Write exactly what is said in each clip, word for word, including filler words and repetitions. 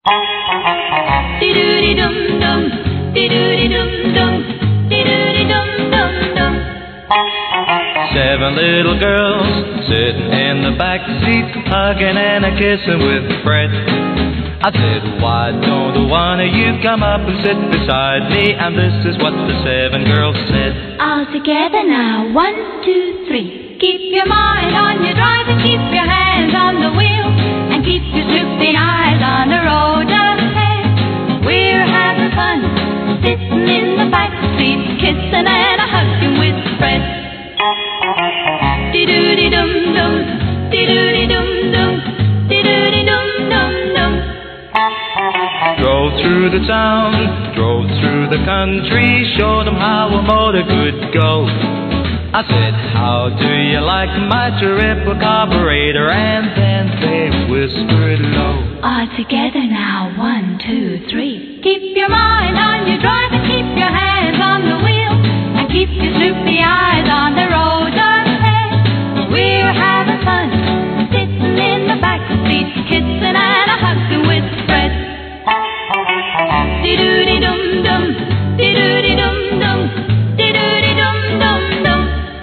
Dee-doo-dee-dum-dum, dee-doo-dee-dum-dum, dee-doo-dee-dum-dum-dum. Seven little girls sitting in the back seat, hugging and a kissing with Fred. I said, why don't one of you come up and sit beside me? And this is what the seven girls said. All together now, one, two, three. Keep your mind on your drive and keep your hands on the wheel, and keep your snooping eyes on the road ahead. We're having fun, sitting in the back seat, kissing and a hugging with Fred. Dee-doo-dee-dum-dum, dee-doo-dee-dum-dum, dee-doo-dee-dum-dum-dum. Drove through the town, drove through the country, showed them how a motor could go. I said, how do you like my triple carburetor? And then they whispered low. All together now, one, two, three. Keep your mind on your drive and keep your hands on the wheel, and keep your snoopy eyes on the road ahead. We're having fun, sitting in the back seat, kissing and a hugging with Fred. Dee-doo-dee-dum-dum, dee-doo-dee-dum-dum, dee-doo-dee-dum-dum-dum.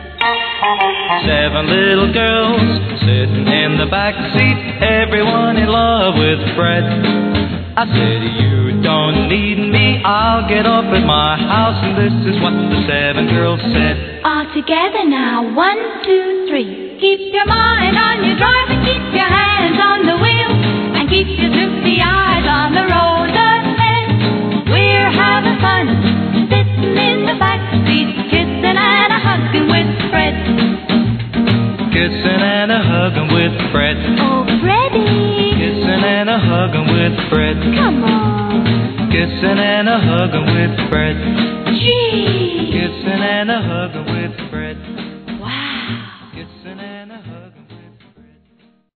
Seven little girls sitting in the back seat, everyone in love with Fred. I said, you don't need me, I'll get up at my house, and this is what the seven girls said. All together now, one, two, three. Keep your mind on your drive and keep your hands on the wheel, and keep your droopy eyes on the road ahead. We're having fun, sitting in the back seat, kissing and a hugging with Fred. Kissing and a hugging with Fred. Oh, Freddie. Kissing and a hugging with Fred. Come on. Kissing and a hugging with Fred. Gee. Kissing and a hugging with